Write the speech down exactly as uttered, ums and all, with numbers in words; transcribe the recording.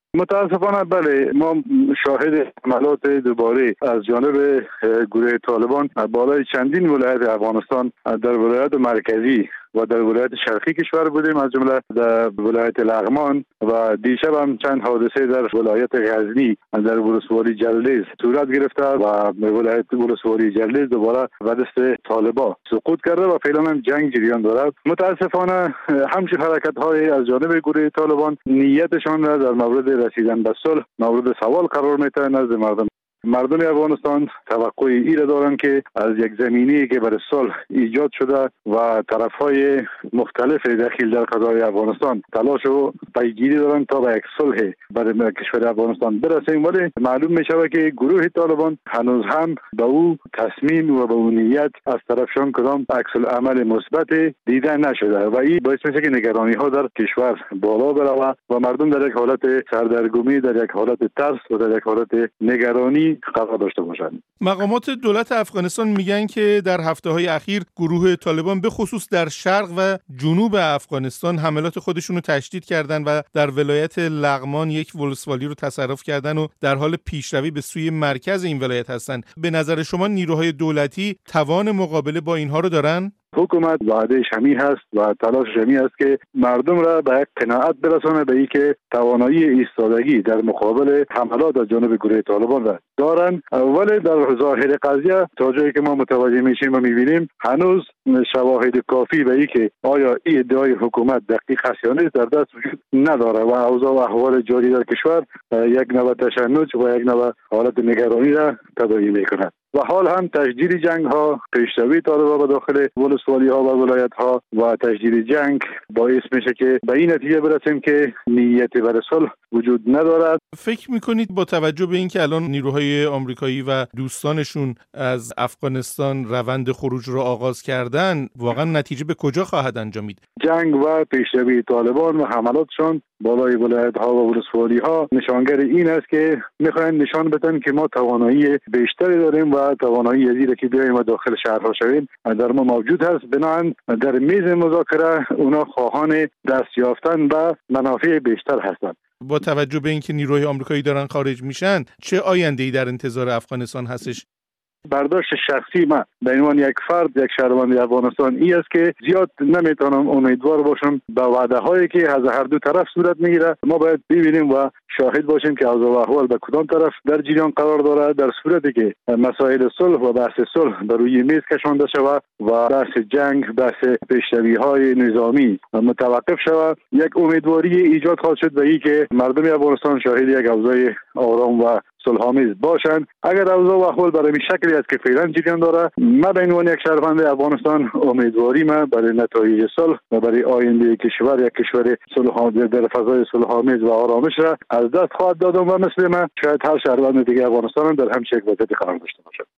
متاسفانه بله، ما شاهد حملات دوباره از جانب گروه طالبان بالای چندین ولایت افغانستان در ولایت مرکزی و در ولایت شرقی کشور بودیم، از جمله در ولایت لغمان و دیشب هم چند حادثه در ولایت غزنی در ولسوالی جللیز صورت گرفته و ولایت ولسوالی جللیز دوباره به دست طالبان سقوط کرده و فعلا هم جنگ جریان دارد. متاسفانه همچنین حرکت های از جانب گروه طالبان نیتشان را در مورد رسیدن به صلح مورد سوال قرار میده نزد مردم. مردم افغانستان توقع ای را دارند که از یک زمینه‌ای که برای صلح ایجاد شده و طرف‌های مختلف داخل در قضای افغانستان تلاش و پیگیری دارند تا به یک صلح برای کشور افغانستان برسیم، ولی معلوم می‌شود که گروه طالبان هنوز هم به او تصمیم و به او نیت از طرفشان کدام عکس العمل مثبت دیده نشده و این باعث میشه که نگرانی‌ها در کشور بالا بره و مردم در یک حالت سردرگمی، در یک حالت ترس و در یک حالت نگرانی قرار داشته باشند. مقامات دولت افغانستان میگن که در هفته‌های اخیر گروه طالبان به خصوص در شرق و جنوب افغانستان حملات خودشون رو تشدید کردن و در ولایت لغمان یک ولسوالی رو تصرف کردن و در حال پیشروی به سوی مرکز این ولایت هستن. به نظر شما نیروهای دولتی توان مقابله با اینها رو دارن؟ حکومت وعده شمی هست و تلاش شمی است که مردم را به یک قناعت برسانه به اینکه توانایی ایستادگی در مقابل حملات از جانب گروه طالبان را دارند، ولی در ظاهر قضیه تا جایی که ما متوجه میشیم و میبینیم هنوز شواهد کافی به اینکه آیا این ادعای حکومت دقیق است یا نیست در دست وجود نداره و اوضاع و احوال جاری در کشور یک نوع تشنج و یک نوع حالت نگرانی را تداعی میکند و حال هم تشدید جنگ ها، پیشروی طالبان به داخل ولسوالی ها و ولایت ها و تشدید جنگ باعث میشه که به این نتیجه برسیم که نیت برای صلح وجود ندارد. فکر میکنید با توجه به اینکه الان نیروهای آمریکایی و دوستانشون از افغانستان روند خروج رو آغاز کردن، واقعا نتیجه به کجا خواهد انجامید؟ جنگ و پیشروی طالبان و حملاتشون بالای ولایت ها و ولسوالی ها نشانگر این است که میخواین نشان بدن که ما توانایی بیشتری داریم و توانایی ازیره که بیایم و داخل شهرها شویم در ما موجود هست. بنابراین در میز مذاکره اونا خواهان دست یافتن به منافع بیشتر هستند. با توجه به اینکه نیروهای آمریکایی دارن خارج میشن، چه آینده‌ای در انتظار افغانستان هستش؟ برداشت شخصی من به عنوان یک فرد، یک شهروند افغانستان این است که زیاد نمیتونم امیدوار باشم به وعده هایی که از هر دو طرف صورت میگیره. ما باید ببینیم و شاهد باشیم که اوضاع و احوال به کدام طرف در جریان قرار دارد. در صورتی که مسائل صلح و بحث صلح بر روی میز کشانده شود و بحث جنگ، بحث پیشروی های نظامی متوقف شود، یک امیدواری ایجاد خواهد شد به این که مردم افغانستان شاهد یک اوضاع آرام و صلح‌آمیز باشند. اگر اوضاع و احوال برای این شکلی است که فعلا جریان داره، من به عنوان یک شهروند افغانستان امیدواری من برای نتایج صلح و برای آینده کشور، یک کشور صلح‌آمیز در فضای صلح‌آمیز و آرامش را از دست خواهد دادم و مثل من شاید هر شهروند دیگه افغانستان در همچین یک وضعیت قرار داشته باشد.